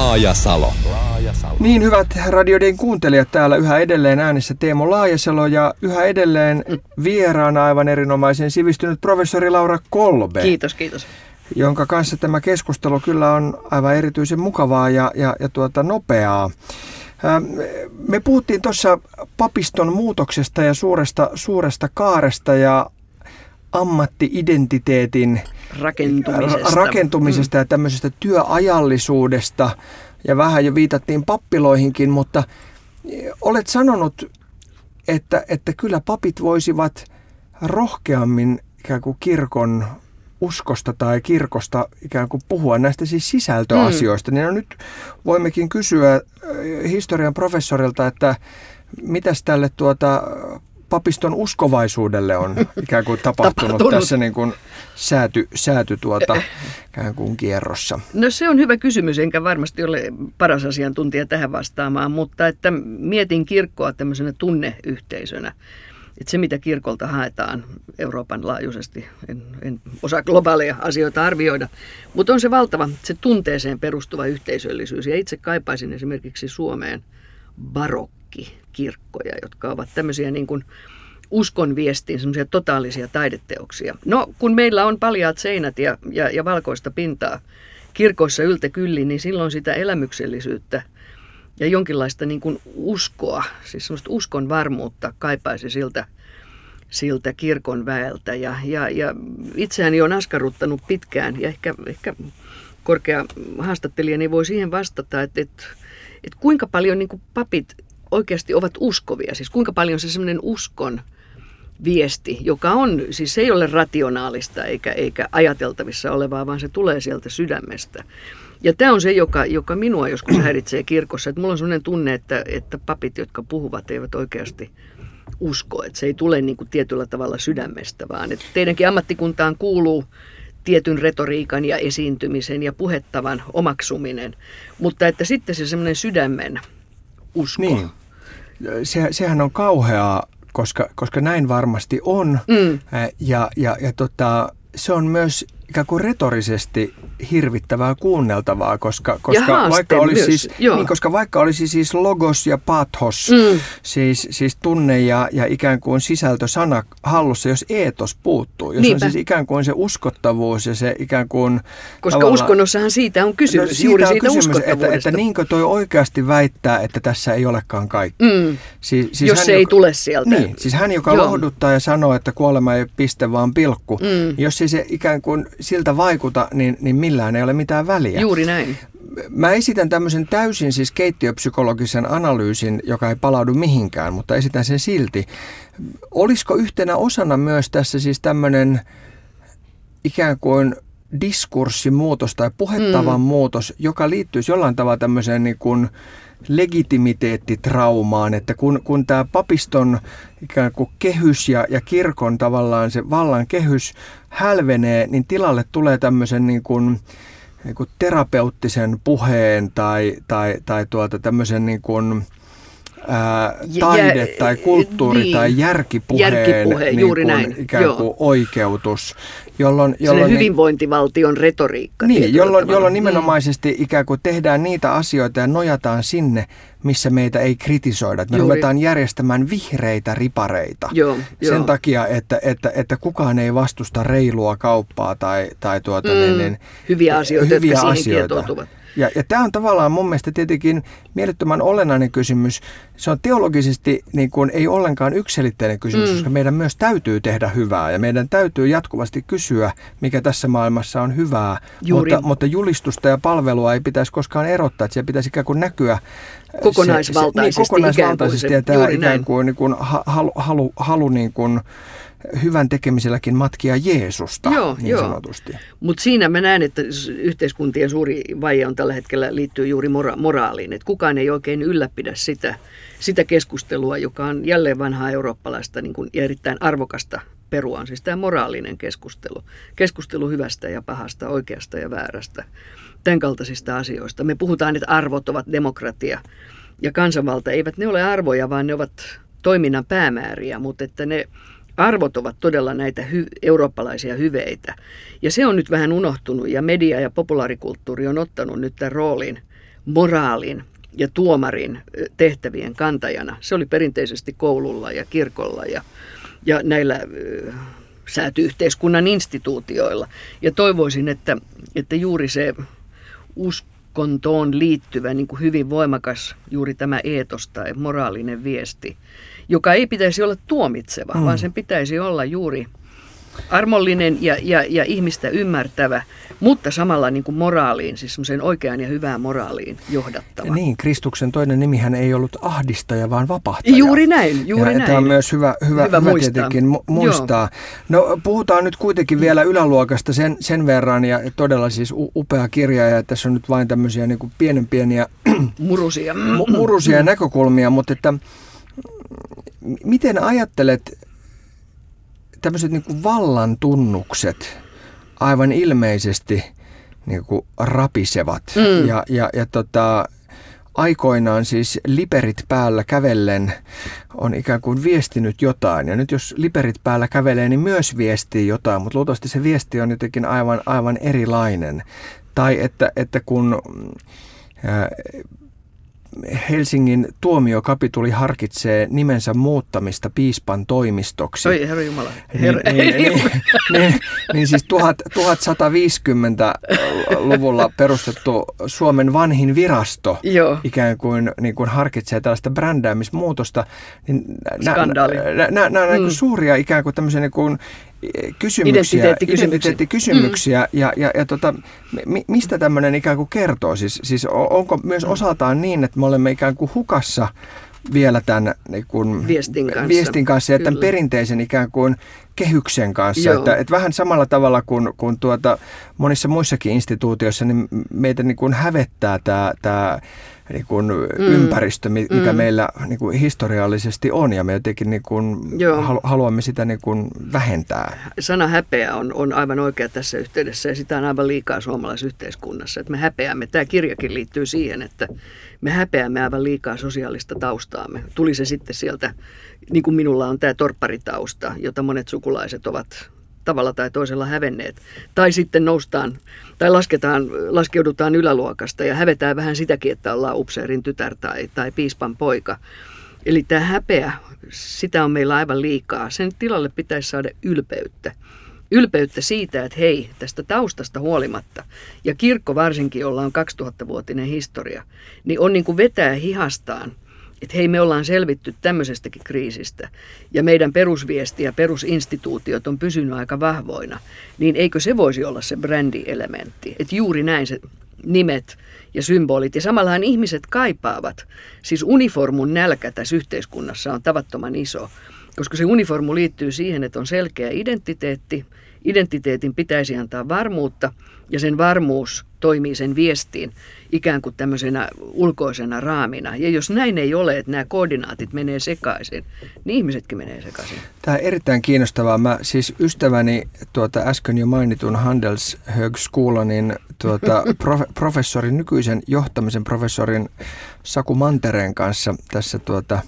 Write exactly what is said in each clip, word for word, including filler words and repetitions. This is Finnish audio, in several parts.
Laajasalo. Niin, hyvät radioiden kuuntelijat, täällä yhä edelleen äänessä Teemu Laajasalo ja yhä edelleen vieraana aivan erinomaisen sivistynyt professori Laura Kolbe. Kiitos, kiitos. Jonka kanssa tämä keskustelu kyllä on aivan erityisen mukavaa ja, ja, ja tuota, nopeaa. Me puhuttiin tuossa papiston muutoksesta ja suuresta, suuresta kaaresta ja ammatti-identiteetin rakentumisesta, rakentumisesta ja tämmöisestä työajallisuudesta. Ja vähän jo viitattiin pappiloihinkin, mutta olet sanonut, että, että kyllä papit voisivat rohkeammin ikään kuin kirkon uskosta tai kirkosta ikään kuin puhua näistä siis sisältöasioista. Mm. Niin no nyt voimmekin kysyä historian professorilta, että mitäs tälle tuota papiston uskovaisuudelle on ikään kuin tapahtunut, tapahtunut. tässä niin kuin sääty, sääty tuota ikään kuin kierrossa? No se on hyvä kysymys, enkä varmasti ole paras asiantuntija tähän vastaamaan, mutta että mietin kirkkoa tämmöisenä tunneyhteisönä. Että se, mitä kirkolta haetaan Euroopan laajuisesti, en, en osaa globaaleja asioita arvioida, mutta on se valtava, se tunteeseen perustuva yhteisöllisyys. Ja itse kaipaisin esimerkiksi Suomeen barokkikirkkoja, jotka ovat tämmöisiä niin kuin uskon viestiin, semmoisia totaalisia taideteoksia. No, kun meillä on paljaat seinät ja, ja, ja valkoista pintaa kirkoissa yltä kyllin, niin silloin sitä elämyksellisyyttä ja jonkinlaista niin kuin uskoa, siis semmoista uskon varmuutta kaipaisi siltä, siltä kirkon väeltä. Ja, ja, ja itseäni on askarruttanut pitkään ja ehkä, ehkä korkea haastattelijani voi siihen vastata, että, että, että kuinka paljon niin kuin papit oikeasti ovat uskovia. Siis kuinka paljon se semmoinen uskon viesti, joka on, siis se ei ole rationaalista eikä, eikä ajateltavissa olevaa, vaan se tulee sieltä sydämestä. Ja tämä on se, joka, joka minua joskus häiritsee kirkossa, että mulla on sellainen tunne, että, että papit, jotka puhuvat, eivät oikeasti usko, että se ei tule niin kuin tietyllä tavalla sydämestä, vaan että teidänkin ammattikuntaan kuuluu tietyn retoriikan ja esiintymisen ja puhettavan omaksuminen, mutta että sitten se semmoinen sydämen usko. Niin, se, sehän on kauheaa, koska, koska näin varmasti on mm. ja, ja, ja tota, se on myös ikään kuin retorisesti hirvittävää kuunneltavaa, koska, koska, vaikka, olisi siis, niin, koska vaikka olisi siis logos ja pathos, mm. siis, siis tunne ja, ja ikään kuin sisältösana hallussa, jos eetos puuttuu, jos Niinpä. on siis ikään kuin se uskottavuus ja se ikään kuin... Koska uskonnossahan siitä on kysymys, no, siitä juuri siitä on kysymys, uskottavuudesta. Että, että niinkö toi oikeasti väittää, että tässä ei olekaan kaikki. Mm. Siis, siis jos hän, se ei joka, tule sieltä. Niin, siis hän, joka Joo. lohduttaa ja sanoo, että kuolema ei piste, vaan pilkku. Mm. Jos ei se ikään kuin siltä vaikuta, niin, niin millään ei ole mitään väliä. Juuri näin. Mä esitän tämmöisen täysin siis keittiöpsykologisen analyysin, joka ei palaudu mihinkään, mutta esitän sen silti. Olisiko yhtenä osana myös tässä siis tämmöinen ikään kuin diskurssimuutos tai puhettavan mm. muutos, joka liittyisi jollain tavalla tämmöiseen niin kuin legitimiteettitraumaan, että kun, kun tämä papiston ikään kuin kehys ja, ja kirkon tavallaan se vallan kehys hälvenee, niin tilalle tulee tämmöisen niin kuin, niin kuin terapeuttisen puheen tai, tai, tai tuota tämmöisen niin kuin ää, taide ja, tai kulttuuri niin, tai järkipuheen järkipuhe, niin juuri kuin, näin. ikään kuin Joo. oikeutus. Jolloin, jolloin hyvinvointivaltion retoriikka. Niin, jolloin, jolloin nimenomaisesti mm. ikään kuin tehdään niitä asioita ja nojataan sinne, missä meitä ei kritisoida. Me Juuri. ruvetaan järjestämään vihreitä ripareita Joo, sen jo. takia, että, että, että kukaan ei vastusta reilua kauppaa tai, tai tuota, mm. niin, niin, hyviä asioita, hyviä jotka asioita. siihen kietoutuvat. Ja, ja tämä on tavallaan mun mielestä tietenkin mielettömän olennainen kysymys. Se on teologisesti niin kuin ei ollenkaan yksiselitteinen kysymys, mm. koska meidän myös täytyy tehdä hyvää ja meidän täytyy jatkuvasti kysyä, mikä tässä maailmassa on hyvää. Mutta, mutta julistusta ja palvelua ei pitäisi koskaan erottaa, että siellä pitäisi ikään kuin näkyä kokonaisvaltaisesti, se, se, niin, kokonaisvaltaisesti ikään kuin ja tämä ikään kuin, niin kuin halu, halu, halu niin kuin hyvän tekemiselläkin matkia Jeesusta, joo, niin joo. sanotusti. Mutta siinä mä näen, että yhteiskuntien suuri vaje on tällä hetkellä liittyy juuri mora- moraaliin. Että kukaan ei oikein ylläpidä sitä, sitä keskustelua, joka on jälleen vanhaa eurooppalaista niin kun, ja erittäin arvokasta perua. Siis tämä moraalinen keskustelu. Keskustelu hyvästä ja pahasta, oikeasta ja väärästä. Tämän kaltaisista asioista. Me puhutaan, että arvot ovat demokratia ja kansanvalta. Eivät ne ole arvoja, vaan ne ovat toiminnan päämääriä, mutta että ne arvot ovat todella näitä hy- eurooppalaisia hyveitä. Ja se on nyt vähän unohtunut ja media ja populaarikulttuuri on ottanut nyt tämän roolin moraalin ja tuomarin tehtävien kantajana. Se oli perinteisesti koululla ja kirkolla ja, ja näillä sääty-yhteiskunnan instituutioilla. Ja toivoisin, että, että juuri se uskontoon liittyvä niin kuin hyvin voimakas juuri tämä eetos tai moraalinen viesti, joka ei pitäisi olla tuomitseva, mm. vaan sen pitäisi olla juuri armollinen ja, ja, ja ihmistä ymmärtävä, mutta samalla niin kuin moraaliin, siis semmoiseen oikeaan ja hyvään moraaliin johdattava. Ja niin, Kristuksen toinen nimihän ei ollut ahdistaja, vaan vapahtaja. Juuri näin, juuri ja näin. Tämä on myös hyvä, hyvä, hyvä, hyvä muistaa. tietenkin muistaa. Joo. No puhutaan nyt kuitenkin vielä yläluokasta sen, sen verran, ja todella siis upea kirja, ja tässä on nyt vain tämmöisiä niin kuin pienen pieniä murusia, murusia näkökulmia, mutta että miten ajattelet tämmöiset niin kuin vallan tunnukset aivan ilmeisesti niin kuin rapisevat mm. ja, ja, ja tota, aikoinaan siis liperit päällä kävellen on ikään kuin viestinyt jotain. Ja nyt jos liperit päällä kävelee, niin myös viestii jotain, mutta luultavasti se viesti on jotenkin aivan, aivan erilainen. Tai että, että kun ää, Helsingin tuomiokapituli harkitsee nimensä muuttamista piispan toimistoksi. Oi, herra Jumala. Her- niin, niin, niin, niin, niin siis tuhatsataviisikymmentäluvulla perustettu Suomen vanhin virasto Joo. ikään kuin, niin kuin harkitsee tällaista brändäämismuutosta. Niin Skandaali. Nämä on mm. suuria ikään kuin tämmöisiä niin kuin kysymyksiä, identiteettikysymyksiä, identiteettikysymyksiä mm. ja, ja, ja tota, mi, mistä tämmöinen ikään kuin kertoo? Siis, siis onko myös osaltaan niin, että me olemme ikään kuin hukassa vielä tämän niin kuin viestin kanssa, viestin kanssa ja tämän Kyllä. perinteisen ikään kuin kehyksen kanssa. Että, että vähän samalla tavalla kuin, kuin tuota, monissa muissakin instituutioissa, niin meitä niin kuin hävettää tämä, tämä niin kuin mm. ympäristö, mikä mm. meillä niin kuin historiallisesti on, ja me jotenkin niin kuin haluamme sitä niin kuin vähentää. Sana häpeä on, on aivan oikea tässä yhteydessä, ja sitä on aivan liikaa suomalaisessa yhteiskunnassa. Että me häpeämme. Tämä kirjakin liittyy siihen, että me häpeämme aivan liikaa sosiaalista taustaamme. Tuli se sitten sieltä, niin kuin minulla on tämä torpparitausta, jota monet sukulaiset ovat tavalla tai toisella hävenneet. Tai sitten noustaan tai lasketaan, laskeudutaan yläluokasta ja hävetään vähän sitäkin, että ollaan upseerin tytär tai, tai piispan poika. Eli tämä häpeä, sitä on meillä aivan liikaa. Sen tilalle pitäisi saada ylpeyttä. Ylpeyttä siitä, että hei, tästä taustasta huolimatta, ja kirkko varsinkin, jolla on kaksituhattavuotinen historia, niin on niin kuin vetää hihastaan, että hei, me ollaan selvitty tämmöisestäkin kriisistä ja meidän perusviesti ja perusinstituutiot on pysynyt aika vahvoina, niin eikö se voisi olla se brändielementti? Että juuri näin se nimet ja symbolit ja samallahan ihmiset kaipaavat. Siis uniformun nälkä tässä yhteiskunnassa on tavattoman iso, koska se uniformu liittyy siihen, että on selkeä identiteetti. Identiteetin pitäisi antaa varmuutta ja sen varmuus toimii sen viestiin ikään kuin tämmöisenä ulkoisena raamina. Ja jos näin ei ole, että nämä koordinaatit menee sekaisin, niin ihmisetkin menee sekaisin. Tämä on erittäin kiinnostavaa. Mä siis ystäväni tuota äsken jo mainitun Handelshögskolanin tuota, prof, professorin, nykyisen johtamisen professorin Saku Mantereen kanssa tässä tuota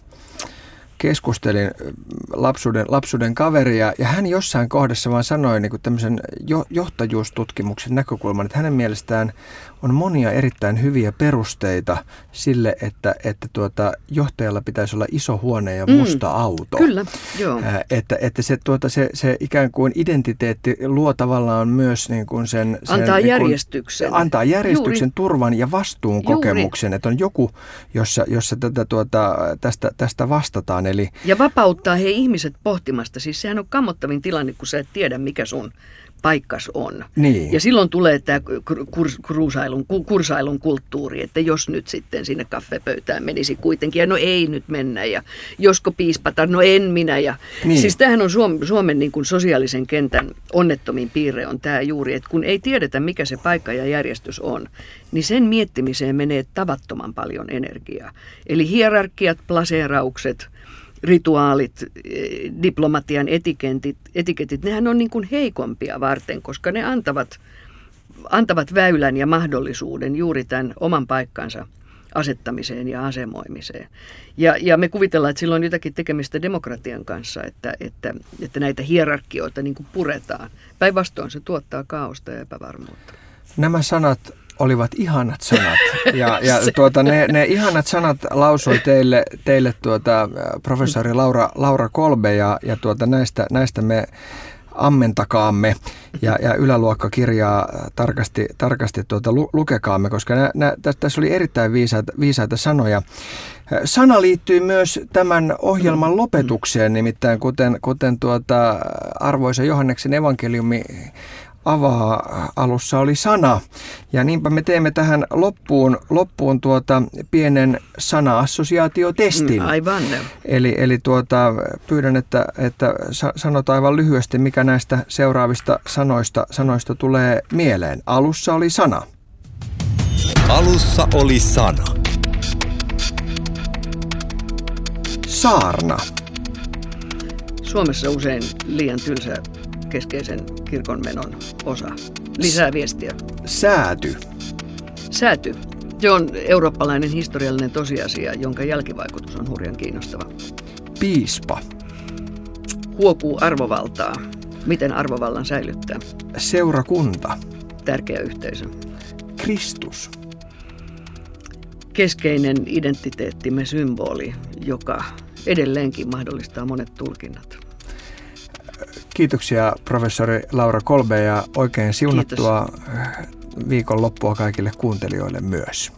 keskustelin lapsuuden, lapsuuden kaveria, ja hän jossain kohdassa vaan sanoi niin kuin tämmöisen jo, johtajuustutkimuksen näkökulman, että hänen mielestään on monia erittäin hyviä perusteita sille, että, että tuota, johtajalla pitäisi olla iso huone ja musta mm, auto. Kyllä, joo. Ää, että että se, tuota, se, se ikään kuin identiteetti luo tavallaan myös niin kuin sen... sen antaa niin kuin, järjestyksen. Antaa järjestyksen, Juuri. turvan ja vastuun kokemuksen, Juuri. Että on joku, jossa, jossa tätä, tuota, tästä, tästä vastataan. Eli... Ja vapauttaa he ihmiset pohtimasta. Siis sehän on kammottavin tilanne, kun sä et tiedä, mikä sun paikkas on. Niin. Ja silloin tulee tämä kurs, kursailun, kursailun kulttuuri, että jos nyt sitten sinne kaffepöytään menisi kuitenkin, ja no ei nyt mennä, ja josko piispata, no en minä. Ja niin. Siis tämähän on Suomen, Suomen niin kuin sosiaalisen kentän onnettomin piirre on tämä juuri, että kun ei tiedetä, mikä se paikka ja järjestys on, niin sen miettimiseen menee tavattoman paljon energiaa. Eli hierarkiat, plaseeraukset, rituaalit, diplomatian etiketit, etiketit, nehän on niin kuin heikompia varten, koska ne antavat, antavat väylän ja mahdollisuuden juuri tämän oman paikkansa asettamiseen ja asemoimiseen. Ja, ja me kuvitellaan, että sillä on jotakin tekemistä demokratian kanssa, että, että, että näitä hierarkioita niin kuin puretaan. Päinvastoin se tuottaa kaaosta ja epävarmuutta. Nämä sanat olivat ihanat sanat. Ja, ja tuota, ne, ne ihanat sanat lausui teille, teille tuota, professori Laura, Laura Kolbe, ja, ja tuota, näistä, näistä me ammentakaamme ja, ja yläluokkakirjaa tarkasti, tarkasti tuota, lu, lukekaamme, koska nä, nä, tässä oli erittäin viisaita, viisaita sanoja. Sana liittyy myös tämän ohjelman lopetukseen, nimittäin kuten, kuten tuota, arvoisa Johanneksen evankeliumi avaa, alussa oli sana. Ja niinpä me teemme tähän loppuun, loppuun tuota pienen sana-assosiaatiotestin. Mm, aivan. Eli, eli tuota, pyydän, että, että sanot aivan lyhyesti, mikä näistä seuraavista sanoista, sanoista tulee mieleen. Alussa oli sana. Alussa oli sana. Saarna. Suomessa usein liian tylsä keskeisen kirkonmenon osa. Lisää viestiä. Sääty. Sääty. Se on eurooppalainen historiallinen tosiasia, jonka jälkivaikutus on hurjan kiinnostava. Piispa. Huokuu arvovaltaa. Miten arvovallan säilyttää? Seurakunta. Tärkeä yhteisö. Kristus. Keskeinen identiteettimme symboli, joka edelleenkin mahdollistaa monet tulkinnat. Kiitoksia professori Laura Kolbe ja oikein siunattua viikonloppua kaikille kuuntelijoille myös.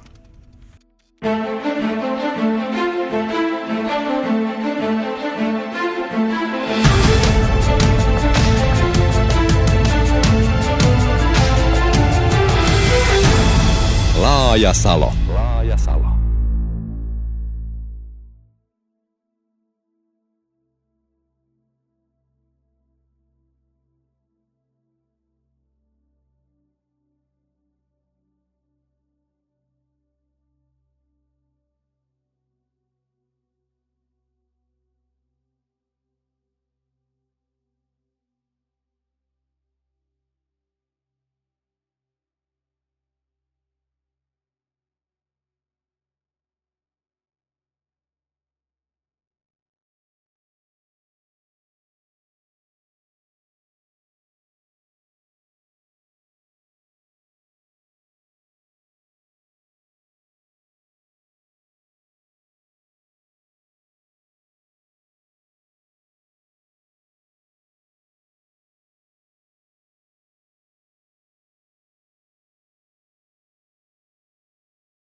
Laajasalo. Laajasalo.